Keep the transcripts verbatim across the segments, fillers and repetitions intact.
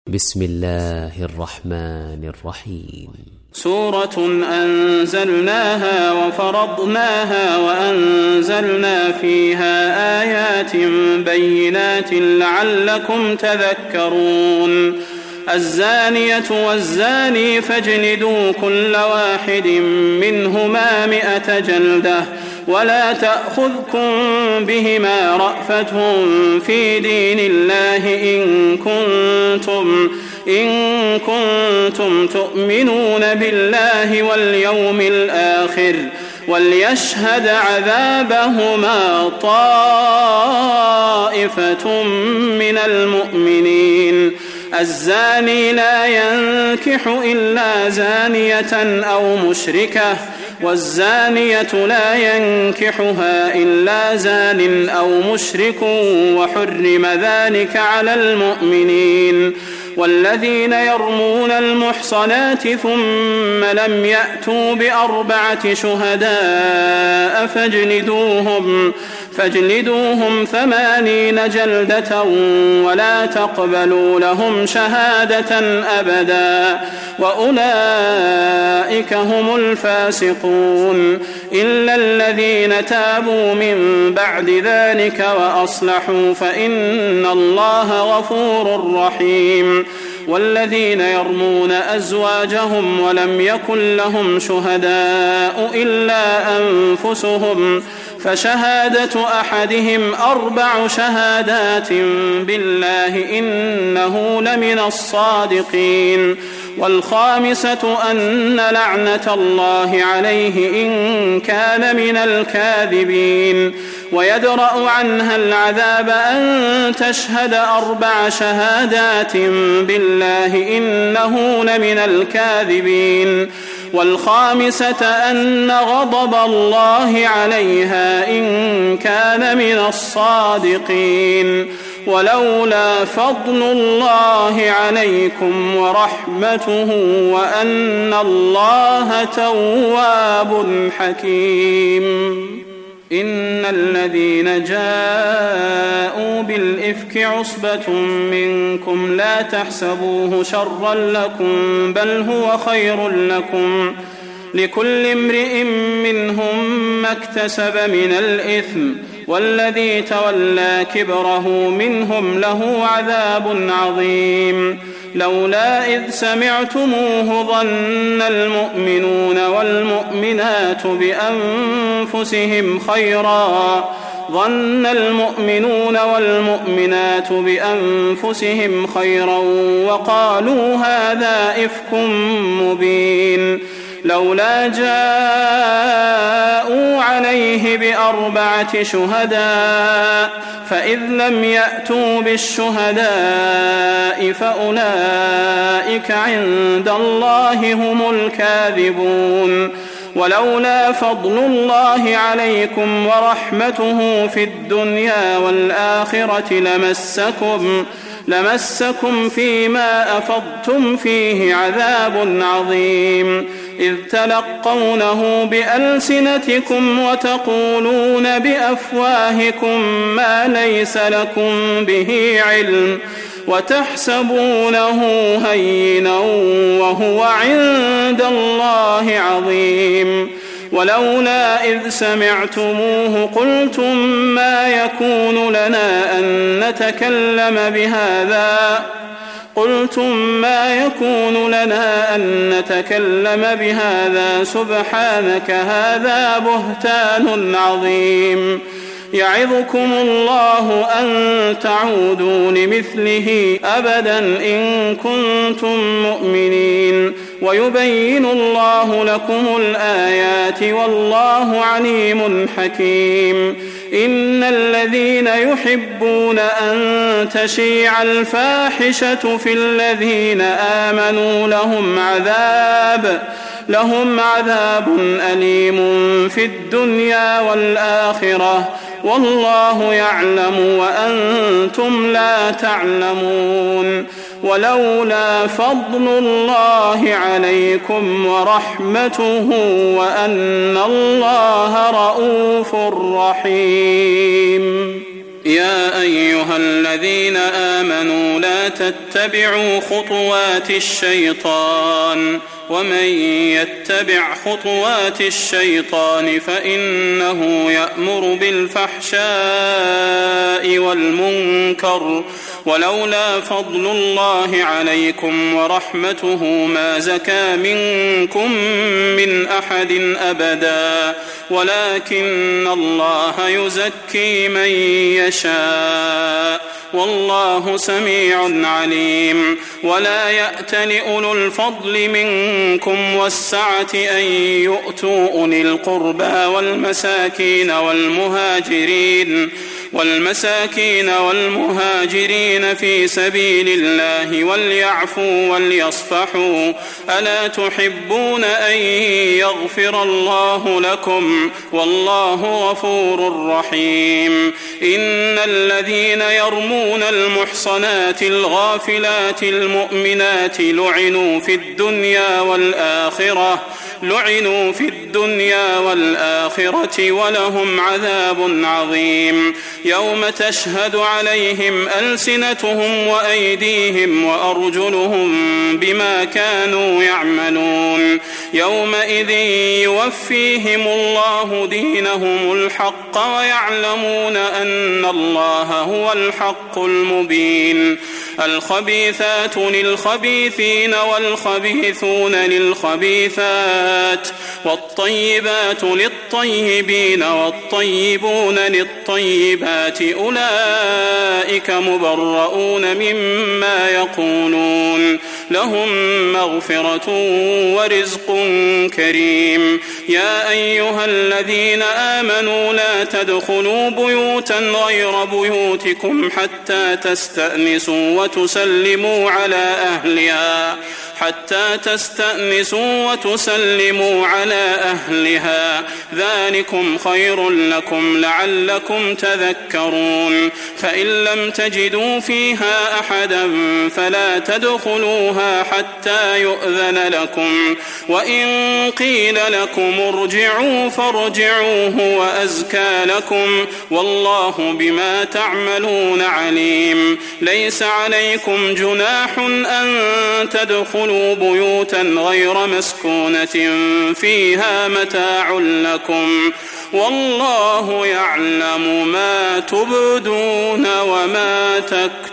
بسم الله الرحمن الرحيم. سورة أنزلناها وفرضناها وأنزلنا فيها آيات بينات لعلكم تذكرون. الزانية والزاني فاجلدوا كل واحد منهما مئة جلدة ولا تأخذكم بهما رأفة في دين الله إن كنتم إن كنتم تؤمنون بالله واليوم الآخر وليشهد عذابهما طائفة من المؤمنين. الزاني لا ينكح إلا زانية أو مشركة والزانية لا ينكحها إلا زان أو مشرك وحرم ذلك على المؤمنين. والذين يرمون المحصنات ثم لم يأتوا بأربعة شهداء فاجلدوهم فاجلدوهم ثمانين جلدة ولا تقبلوا لهم شهادة أبدا وأولئك هم الفاسقون إلا الذين تابوا من بعد ذلك وأصلحوا فإن الله غفور رحيم. والذين يرمون أزواجهم ولم يكن لهم شهداء إلا أنفسهم فشهادة أحدهم أربع شهادات بالله إنه لمن الصادقين. والخامسة أن لعنة الله عليه إن كان من الكاذبين. ويدرأ عنها العذاب أن تشهد أربع شهادات بالله إنه لمن الكاذبين. والخامسة أن غضب الله عليها إن كان من الصادقين. ولولا فضل الله عليكم ورحمته وأن الله تواب حكيم. إن الذين جاءوا بالإفك عصبة منكم لا تحسبوه شرا لكم بل هو خير لكم لكل امرئ منهم ما اكتسب من الإثم والذي تولى كبره منهم له عذاب عظيم. لولا إذ سمعتموه ظن المؤمنون والمؤمنات بأنفسهم خيرا ظن المؤمنون والمؤمنات بأنفسهم خيرا وقالوا هذا إفك مبين. لولا جاءوا عليه بأربعة شهداء فإذ لم يأتوا بالشهداء فأولئك عند الله هم الكاذبون. ولولا فضل الله عليكم ورحمته في الدنيا والآخرة لمسكم لمسكم فيما أفضتم فيه عذاب عظيم إذ تلقونه بألسنتكم وتقولون بأفواهكم ما ليس لكم به علم وتحسبونه هينا وهو عند الله عظيم. ولولا إذ سمعتموه قلتم ما يكون لنا أن نتكلم بهذا قلتم ما يكون لنا أن نتكلم بهذا سبحانك هذا بهتان عظيم. يعظكم الله أن تعودوا لمثله أبدا إن كنتم مؤمنين ويبين الله لكم الآيات والله عليم حكيم. إن الذين يحبون أن تشيع الفاحشة في الذين آمنوا لهم عذاب لهم عذاب أليم في الدنيا والآخرة والله يعلم وأنتم لا تعلمون. ولولا فضل الله عليكم ورحمته وأن الله رؤوف رحيم. يا أيها الذين آمنوا لا تتبعوا خطوات الشيطان ومن يتبع خطوات الشيطان فإنه يأمر بالفحشاء والمنكر ولولا فضل الله عليكم ورحمته ما زكى منكم من أحد أبدا ولكن الله يزكي من يشاء والله سميع عليم. ولا يأتل أولو الفضل منكم والسعة أن يؤتوا أولي القربى والمساكين والمهاجرين والمساكين والمهاجرين في سبيل الله وليعفوا وليصفحوا ألا تحبون أن يغفر الله لكم والله غفور رحيم. إن الذين يرمون المحصنات الغافلات المؤمنات لعنوا في الدنيا والآخرة لعنوا في الدنيا والآخرة ولهم عذاب عظيم. يوم تشهد عليهم ألسنتهم وأيديهم وأرجلهم بما كانوا يعملون يومئذ يوفيهم الله دينهم الحق ويعلمون أن الله هو الحق المبين. الخبيثات للخبيثين والخبيثون للخبيثات والطيبات للطيبين والطيبون للطيبات أولئك مبرؤون مما يقولون لهم مغفرة ورزق كريم. يا أيها الذين آمنوا لا تدخلوا بيوتا غير بيوتكم حتى تستأنسوا وتسلموا على أهلها حتى تستأنسوا وتسلموا على أهلها ذلكم خير لكم لعلكم تذكرون. فإن لم تجدوا فيها أحدا فلا تدخلوها حتى يؤذن لكم وإن قيل لكم ارجعوا فارجعوا هو أزكى لكم والله بما تعملون عليم. ليس عليكم جناح أن تدخلوا بيوتا غير مسكونة فيها متاع لكم والله يعلم ما تبدون وما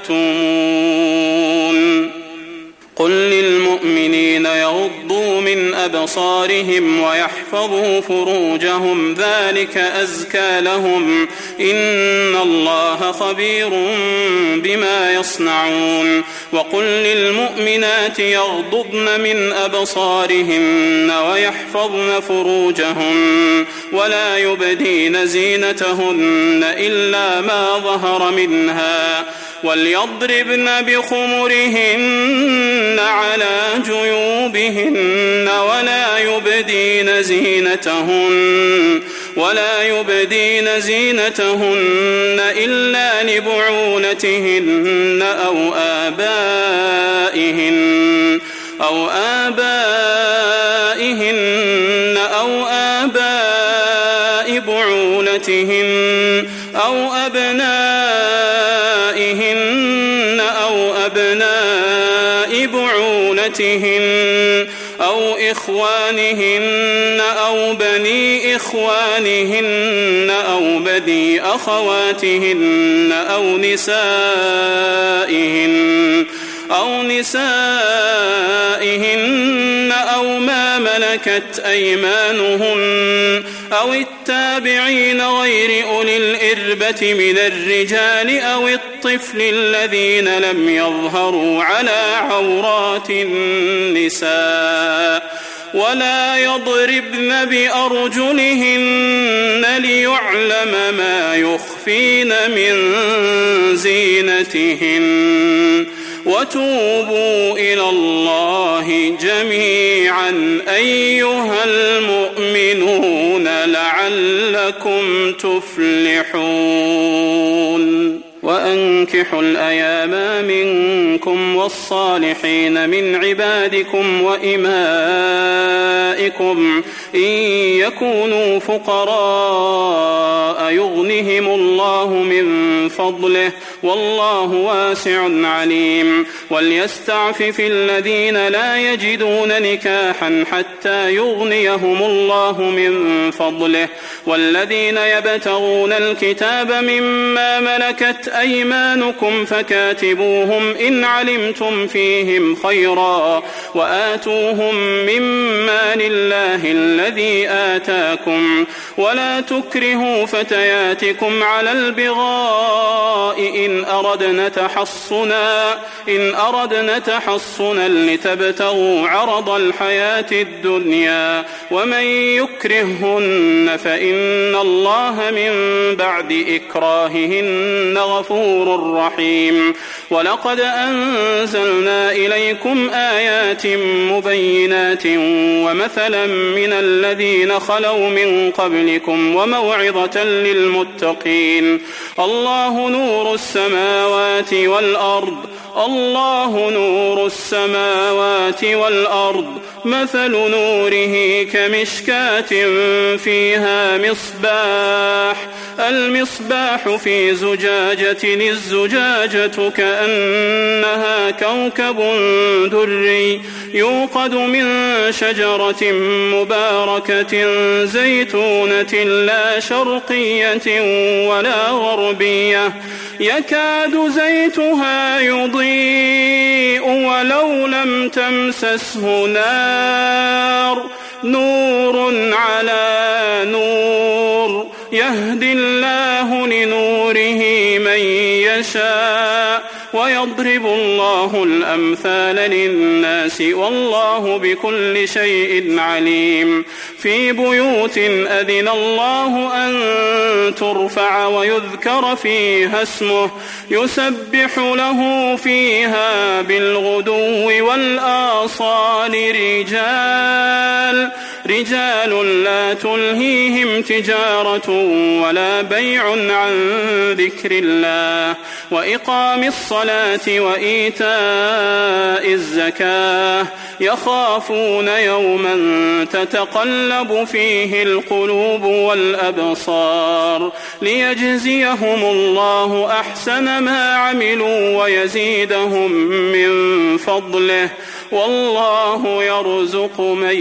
تكتمون. قل للمؤمنين يغضوا من أبصارهم ويحفظوا فروجهم ذلك أزكى لهم إن الله خبير بما يصنعون. وقل للمؤمنات يغضضن من أبصارهن ويحفظن فروجهن ولا يبدين زينتهن إلا ما ظهر منها وليضربن بخمرهن على جيوبهن ولا يبدين زينتهن ولا يبدين زينتهن إلا لبعولتهن أو آبائهن أو آبائهن أو آباء بعولتهن أو أبنائهن أو أبناء بعولتهن أو إخوانهن أو بني إخوانهن أو بني أخواتهن أو نسائهن أو نسائهن أو ما ملكت أيمانهن أو التابعين غير أولي الإربة من الرجال أو الطفل الذين لم يظهروا على عورات النساء ولا يضربن بأرجلهن ليعلم ما يخفين من زينتهن. وتوبوا إلى الله جميعا أيها المؤمنون لعلكم تفلحون. وأنكحوا الأيام منكم والصالحين من عبادكم وإمائكم إن يكونوا فقراء يغنهم الله من فضله والله واسع عليم وليستعفف الذين لا يجدون نكاحا حتى يغنيهم الله من فضله والذين يبتغون الكتاب مما ملكت أيمانكم فكاتبوهم إن علمتم فيهم خيرا وآتوهم مما لله الذي آتاكم ولا تكرهوا فتياتكم على البغاء إن أردنا تحصنا إن أردنا تحصنا لتبتغوا عرض الحياة الدنيا ومن يكرههن فإن الله من بعد إكراههن غفور رحيم ولقد أنزلنا إليكم آيات مبينات ومثلا من الذين خلوا من قبلكم وموعظة للمتقين الله نور السماوات والأرض الله نور السماوات والأرض مثل نوره كمشكاة فيها مصباح المصباح في زجاجة الزجاجة كأنها كوكب دري يوقد من شجرة مباركة زيتونة لا شرقية ولا غربية يكاد زيتها يضيء ولو لم تمسسه نار نور على نور يهدي الله لنوره من يشاء ويضرب الله الأمثال للناس والله بكل شيء عليم في بيوت أذن الله أن ترفع ويذكر فيها اسمه يسبح له فيها بالغدو والآصال رجال رجال لا تلهيهم تجارة ولا بيع عن ذكر الله وإقام الصلاة وإيتاء الزكاة يخافون يوما تتقلب فيه القلوب والأبصار ليجزيهم الله أحسن ما عملوا ويزيدهم من فضله والله يرزق من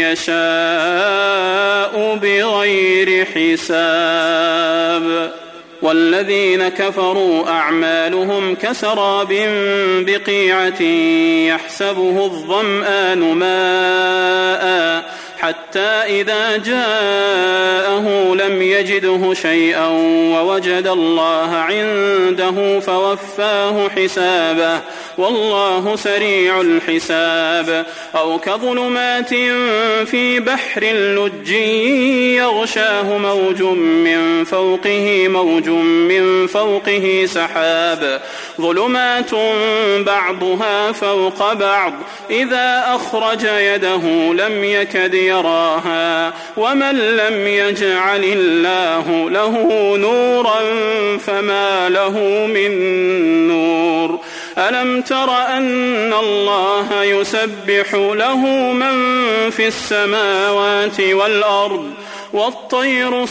يشاء بغير حساب والذين كفروا أعمالهم كسراب بقيعة يحسبه الظمآن ماء حتى إذا جاءه لم يجده شيئا ووجد الله عنده فوفاه حسابه والله سريع الحساب أو كظلمات في بحر لج يغشاه موج من فوقه موج من فوقه سحاب ظلمات بعضها فوق بعض إذا أخرج يده لم يكد يراها ومن لم يجعل الله له نورا فما له من نور ألم تر أن الله يسبح له من في السماوات والأرض والطير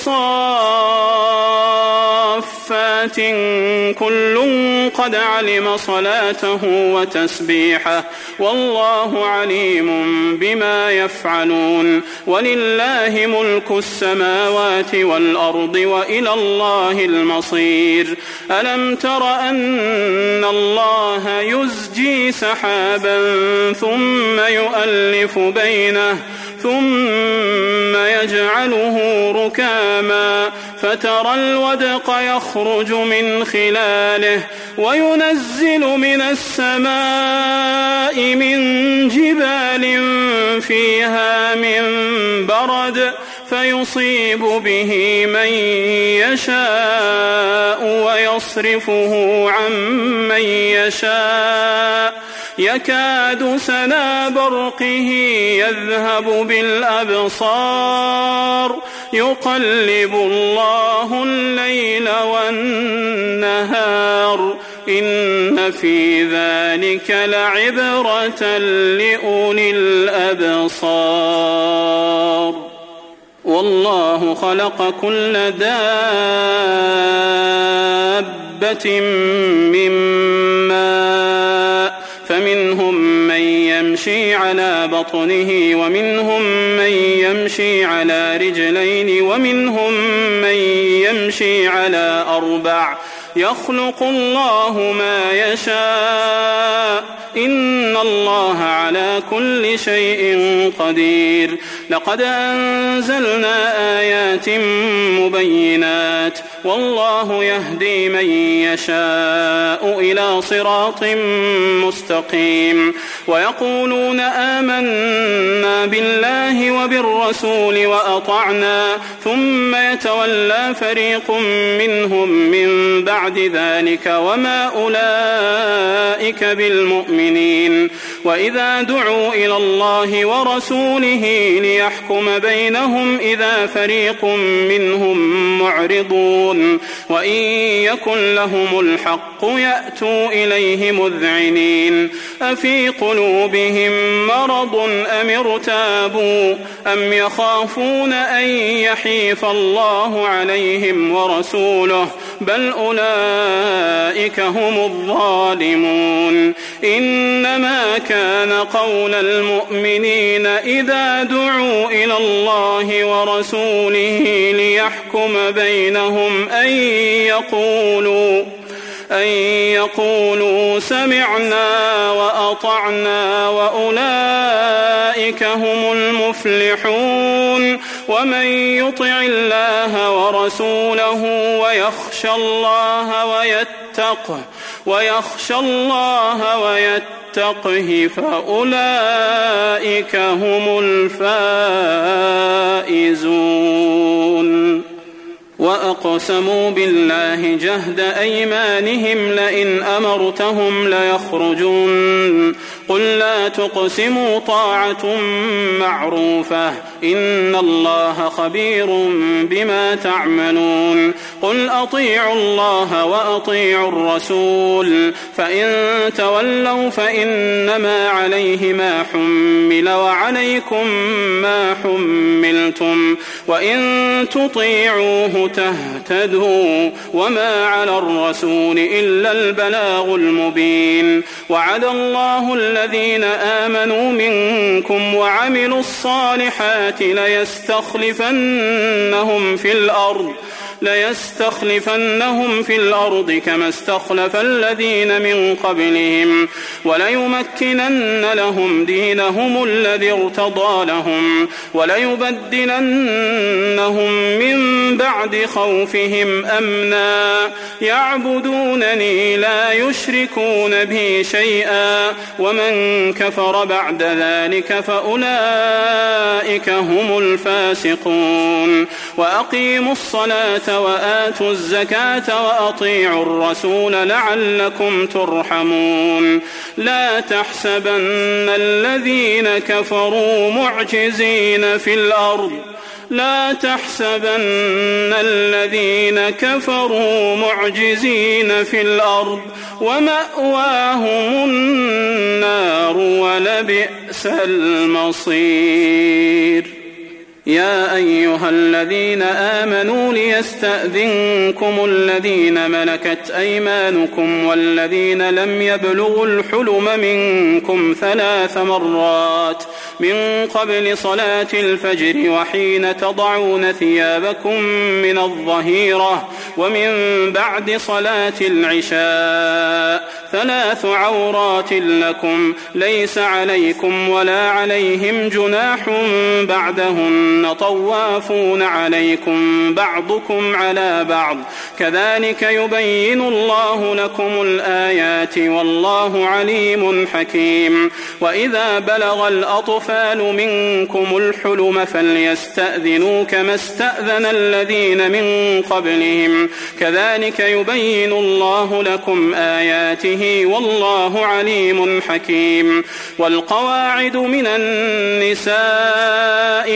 صافات كل قد علم صلاته وتسبيحه والله عليم بما يفعلون ولله ملك السماوات والأرض وإلى الله المصير ألم تر أن الله يزجي سحابا ثم يؤلف بينه ثم يجعله ركاما فترى الودق يخرج من خلاله وينزل من السماء من جبال فيها من برد فيصيب به من يشاء ويصرفه عن من يشاء يكاد سنا برقه يذهب بالأبصار يقلب الله الليل والنهار إن في ذلك لعبرة لأولي الأبصار والله خلق كل دابة من ماء فمنهم من يمشي على بطنه ومنهم من يمشي على رجلين ومنهم من يمشي على أربع يخلق الله ما يشاء إن الله على كل شيء قدير لقد أنزلنا آيات مبينات والله يهدي من يشاء إلى صراط مستقيم ويقولون آمنا بالله وبالرسول وأطعنا ثم يتولى فريق منهم من بعد ذلك وما أولئك بالمؤمنين وإذا دعوا إلى الله ورسوله ليحكم بينهم إذا فريق منهم معرضون وإن يكن لهم الحق يأتوا إليه مذعنين أفي قلوبهم مرض أم ارتابوا أم يخافون أن يحيف الله عليهم ورسوله بل أولئك هم الظالمون إنما كان قول المؤمنين إذا دعوا إلى الله ورسوله ليحكم بينهم أن يقولوا أن يقولوا سمعنا وأطعنا وأولئك هم المفلحون ومن يطع الله ورسوله ويخشى الله ويتقه ويخشى الله ويتقه فأولئك هم الفائزون وأقسموا بالله جهد أيمانهم لئن أمرتهم ليخرجون قل لا تقسموا طاعة معروفة إن الله خبير بما تعملون قل أطيعوا الله وأطيعوا الرسول فإن تولوا فإنما عليه ما حمل وعليكم ما حملتم وإن تطيعوه تهتدوا وما على الرسول إلا البلاغ المبين وعد الله الذين آمنوا منكم وعملوا الصالحات ليستخلفنهم في الأرض ليستخلفنهم في الأرض كما استخلف الذين من قبلهم وليمكنن لهم دينهم الذي ارتضى لهم وليبدلنهم من بعد خوفهم أمنا يعبدونني لا يشركون بي شيئا ومن كفر بعد ذلك فأولئك هم الفاسقون وأقيموا الصلاة وآتوا الزكاة وأطيعوا الرسول لعلكم ترحمون لا تحسبن الذين كفروا معجزين في الأرض لا تحسبن الذين كفروا معجزين في الأرض ومأواهم النار ولبئس المصير يا أيها الذين آمنوا ليستأذنكم الذين ملكت أيمانكم والذين لم يبلغوا الحلم منكم ثلاث مرات من قبل صلاة الفجر وحين تضعون ثيابكم من الظهيرة ومن بعد صلاة العشاء ثلاث عورات لكم ليس عليكم ولا عليهم جناح بعدهن طوافون عليكم بعضكم على بعض كذلك يبين الله لكم الآيات والله عليم حكيم وإذا بلغ الأطفال منكم الحلم فليستأذنوا كما استأذن الذين من قبلهم كذلك يبين الله لكم آياته والله عليم حكيم والقواعد من النساء اللاتي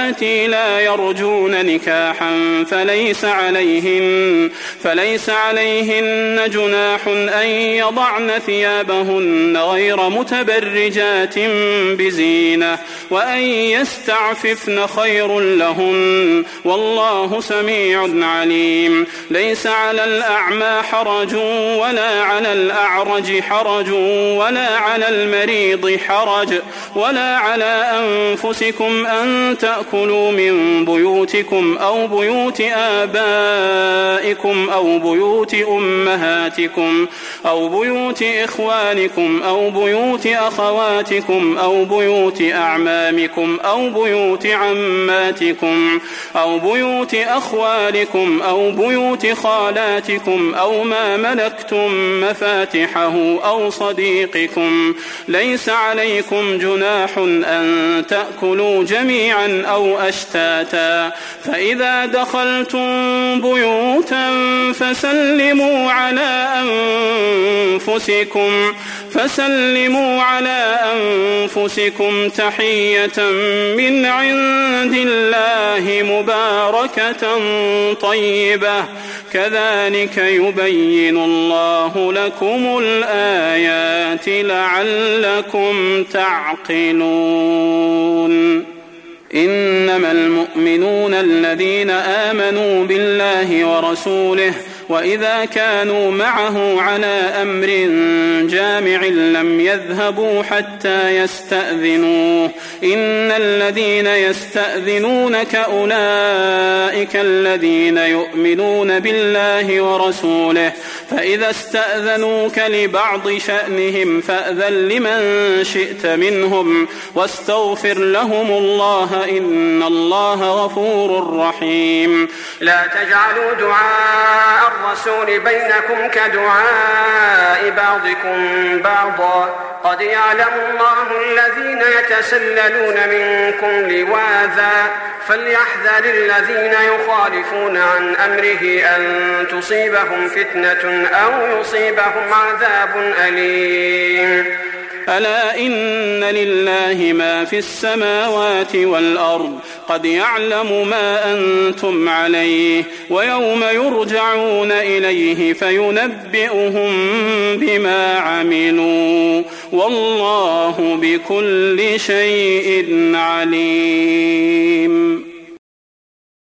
واللاتي لا يرجون نكاحا فليس عليهن, فليس عليهن جناح أن يضعن ثيابهن غير متبرجات بزينة وأن يستعففن خير لهن والله سميع عليم. ليس على الأعمى حرج ولا على الأعرج حرج ولا على المريض حرج ولا على أنفسكم أن تأكلوا من بيوتكم أو بيوت آبائكم أو بيوت أمهاتكم أو بيوت إخوانكم أو بيوت أخواتكم أو بيوت أعمامكم أو بيوت عماتكم أو بيوت أخوالكم أو بيوت خالاتكم أو ما ملكتم مفاتحه أو صديقكم. ليس عليكم جناح أن تأكلوا جميعا أو أشتاتا فإذا دخلتم بيوتا فسلموا على أنفسكم فسلموا على أنفسكم تحية من عند الله مباركة طيبة كذلك يبين الله لكم الآيات لعلكم تعقلون. إنما المؤمنون الذين آمنوا بالله ورسوله وإذا كانوا معه على أمر جامع لم يذهبوا حتى يستأذنوه. إن الذين يستأذنونك أولئك الذين يؤمنون بالله ورسوله فإذا استأذنوك لبعض شأنهم فأذن لمن شئت منهم واستغفر لهم الله إن الله غفور رحيم. لا تجعلوا دعاء الرسول بينكم كدعاء بعضكم بعضا قد يعلم الله الذين يتسللون منكم لواذا فليحذر الذين يخالفون عن أمره أن تصيبهم فتنة أو يصيبهم عذاب أليم. ألا إن لله ما في السماوات والأرض قد يعلم ما أنتم عليه ويوم يرجعون إليه فينبئهم بما عملوا والله بكل شيء عليم.